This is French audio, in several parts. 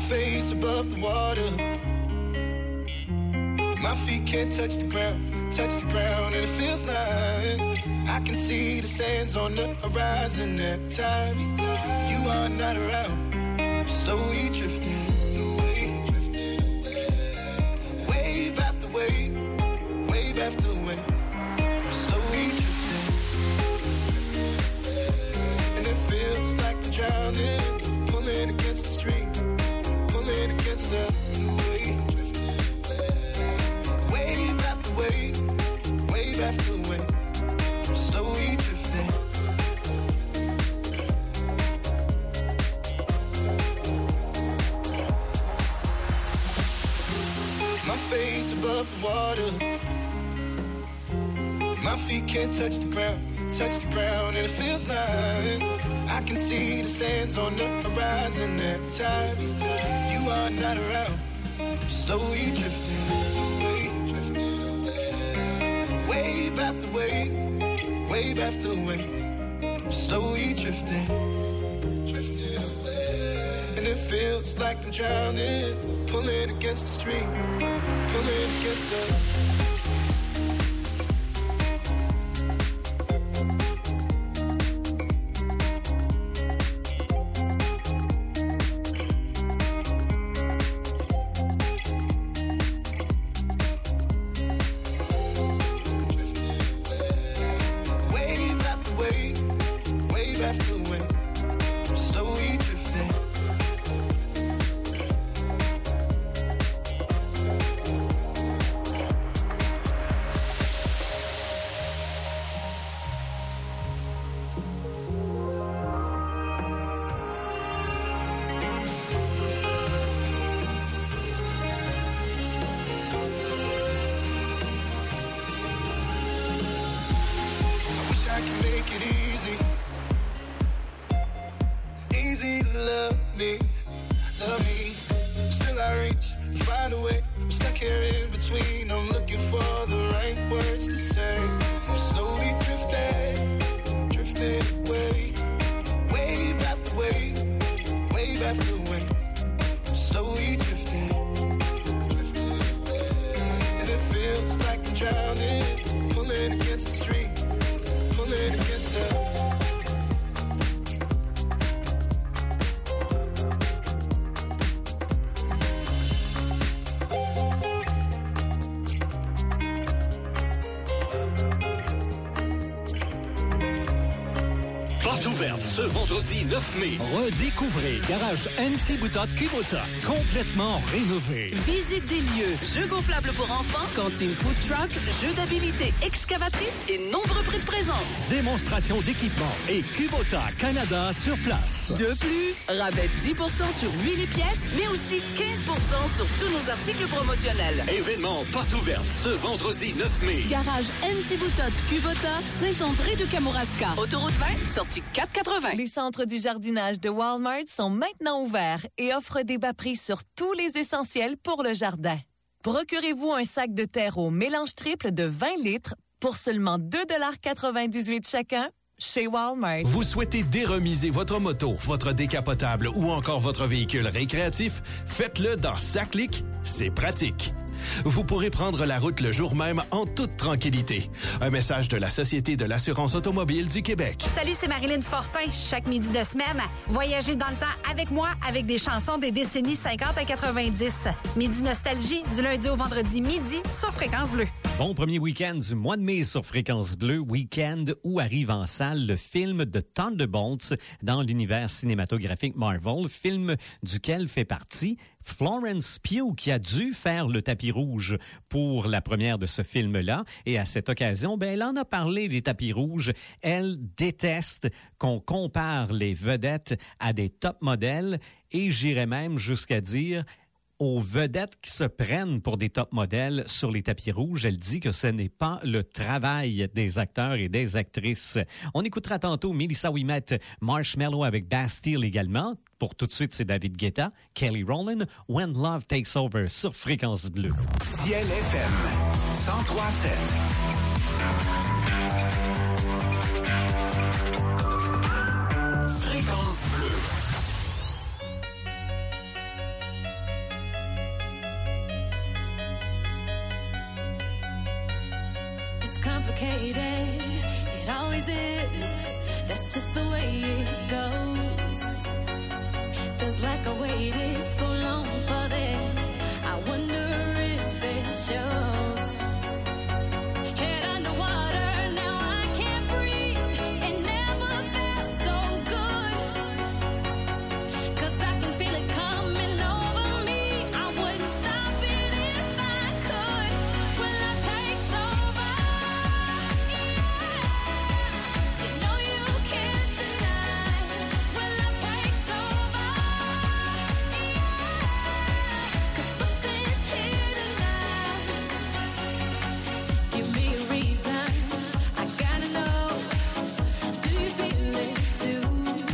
face above the water. My feet can't touch the ground, and it feels like I can see the sands on the horizon every time you are not around. I'm slowly drifting away, wave after wave, wave after wave. I'm slowly drifting, and it feels like I'm drowning, pulling against the stream, pulling against the wave. Wave, wave after wave, I'm slowly drifting. My face above the water. My feet can't touch the ground, and it feels like I can see the sands on the horizon every time you are not around. I'm slowly drifting away. Wave after wave, wave after wave, I'm slowly drifting, drifting away. And it feels like I'm drowning, pulling against the stream, pulling against the... Ce vendredi 9 mai, redécouvrez Garage Anti-Bouta de Kubota, complètement rénové. Visite des lieux, jeux gonflables pour enfants, cantine food truck, jeux d'habilité excavatrice et nombreux prix de présence. Démonstration d'équipement et Kubota Canada sur place. De plus, rabais 10% sur l'huile et pièces, mais aussi 15% sur tous nos articles promotionnels. Événement porte ouverte ce vendredi 9 mai. Garage Anti-Bouta de Kubota, Saint-André de Kamouraska. Autoroute 20, sortie 480. Les centres du jardinage de Walmart sont maintenant ouverts et offrent des bas prix sur tous les essentiels pour le jardin. Procurez-vous un sac de terreau mélange triple de 20 litres pour seulement 2,98 $ chacun chez Walmart. Vous souhaitez déremiser votre moto, votre décapotable ou encore votre véhicule récréatif? Faites-le dans Saclic, c'est pratique. Vous pourrez prendre la route le jour même en toute tranquillité. Un message de la Société de l'assurance automobile du Québec. Salut, c'est Marilyn Fortin. Chaque midi de semaine, voyagez dans le temps avec moi avec des chansons des décennies 50 à 90. Midi Nostalgie, du lundi au vendredi midi sur Fréquence Bleue. Bon premier week-end du mois de mai sur Fréquence Bleue, week-end où arrive en salle le film de Thunderbolts dans l'univers cinématographique Marvel, film duquel fait partie Florence Pugh, qui a dû faire le tapis rouge pour la première de ce film-là. Et à cette occasion, elle en a parlé des tapis rouges. Elle déteste qu'on compare les vedettes à des top modèles et j'irais même jusqu'à dire aux vedettes qui se prennent pour des top modèles sur les tapis rouges. Elle dit que ce n'est pas le travail des acteurs et des actrices. On écoutera tantôt Melissa Ouimet, Marshmello avec Bastille également. Pour tout de suite, c'est David Guetta, Kelly Rowland, When Love Takes Over sur Fréquence Bleue. Ciel FM 103.7. Fréquence Bleue. complicated. It always is. That's just the way it goes. Feels like I waited so long for this. I wonder if it shows. Head underwater, now I can't breathe. It never felt so good. 'Cause I can feel it coming over me. I wouldn't stop it if I could. Will love takes over? Yeah. You know you can't deny. Will love takes over? Yeah. 'Cause something's here tonight. Give me a reason. I gotta know. Do you feel it too?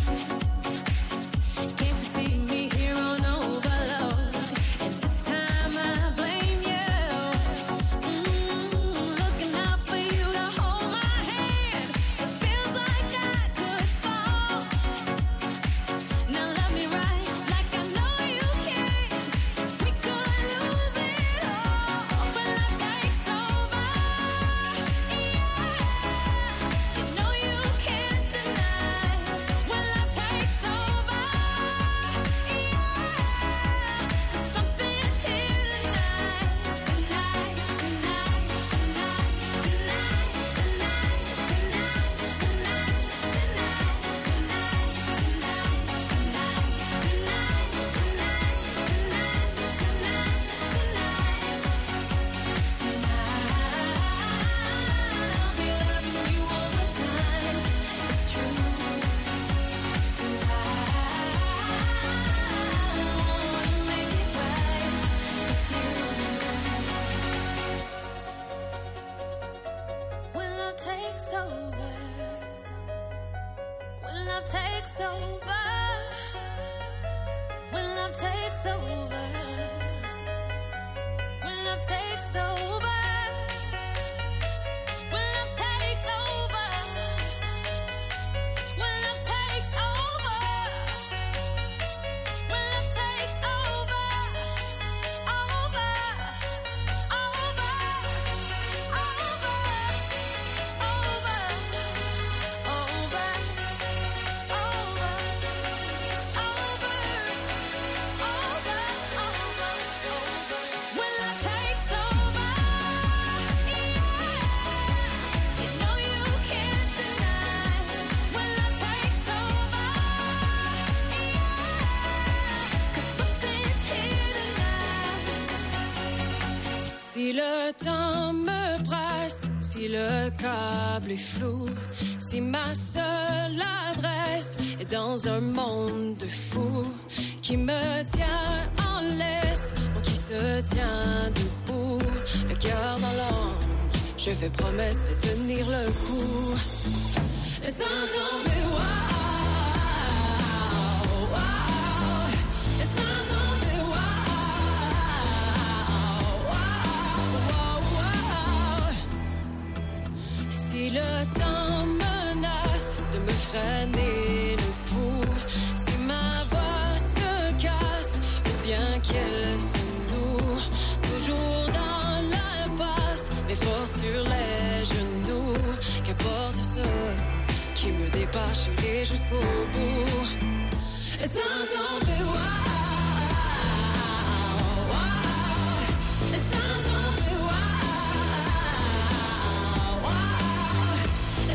Can't you see me here on overload? And this time I blame you. Looking out for you to hold my hand. It feels like I could fall. Now love me right, like I know you can. We could lose it all, but love takes over. Yeah, you know you can't deny. When love takes over. Something's here tonight, tonight, tonight, tonight, tonight, tonight, tonight, I'll be loving you all the time. It's true. 'Cause I wanna make it right with you. When love takes over, when love takes over, when love takes over, when love takes over, when love takes over, when love takes over, when love takes over, over, over, when love takes over, yeah. You know you can't deny. When love takes over, yeah. 'Cause something's here tonight. Si le temps me presse, si le câble est flou, si ma seule adresse est dans un monde de fous qui me tient en laisse, moi qui se tient debout, le cœur dans l'ombre, je fais promesse de tenir le coup. Et sans tomber, wow, wow. Et sans tomber, wow, wow. Si le temps menace de me freiner le pouls, si ma voix se casse, ou bien qu'elle se noue, toujours dans l'impasse, mais fort sur les genoux, qu'importe ce qui me dépasse, j'irai jusqu'au bout. Et sans tomber, wow, wow. Et sans tomber, wow, wow.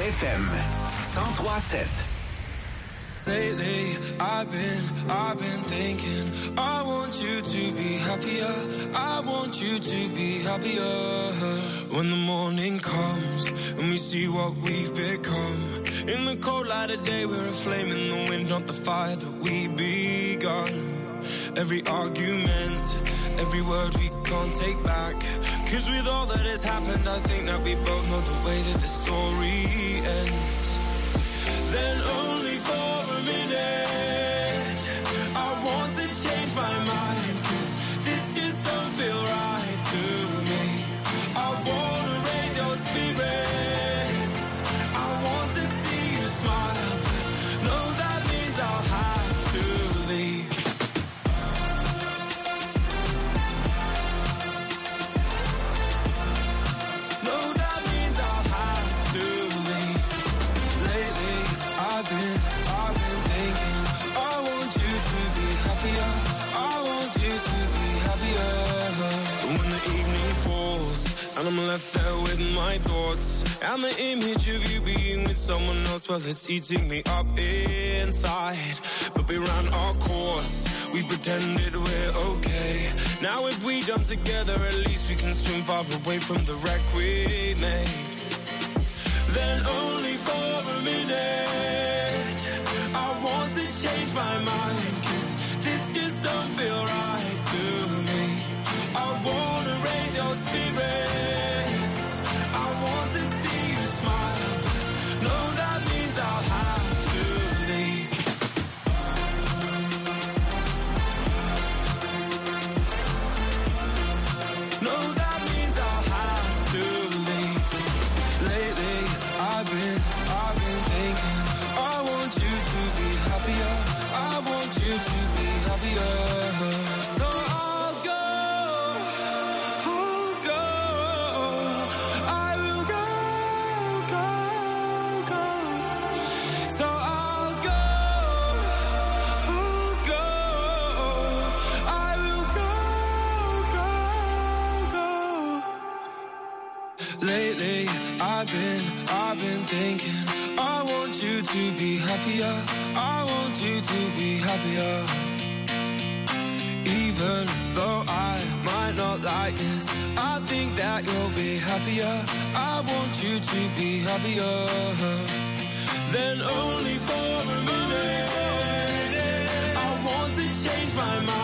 FM 103.7. Lately, I've been thinking, I want you to be happier. I want you to be happier. When the morning comes and we see what we've become. In the cold light of day, we're a flame in the wind, not the fire that we begun. Every argument, every word we can't take back. 'Cause with all that has happened, I think that we both know the way that the story ends. Then only for a minute, I want to change my mind, 'cause this just don't feel right to me. I wanna raise your spirits, I want to see you smile, but no, that means I'll have to leave. No, that means I'll have to leave. Lately, I've been thinking, I want you to be happier. I want you to be happier. When the evening falls and I'm left there with my thoughts, and the image of you being with someone else, well, it's eating me up inside. But we ran our course, we pretended we're okay. Now if we jump together, at least we can swim far away from the wreck we made. Then only for a minute, I want to change my mind, 'cause this just don't feel right to me. I wanna raise your spirits, I want to see you smile, but no, that means I'll have to leave. No, that means I'll have to leave. Lately, I've been thinking, I want you to be happier. I want you to be happier. So I'll go. I will go. So I'll go. I will go. Lately, I've been thinking, I want you to be happier. I want you to be happier. Even though I might not like this, I think that you'll be happier. I want you to be happier. Then only for a minute, I want to change my mind.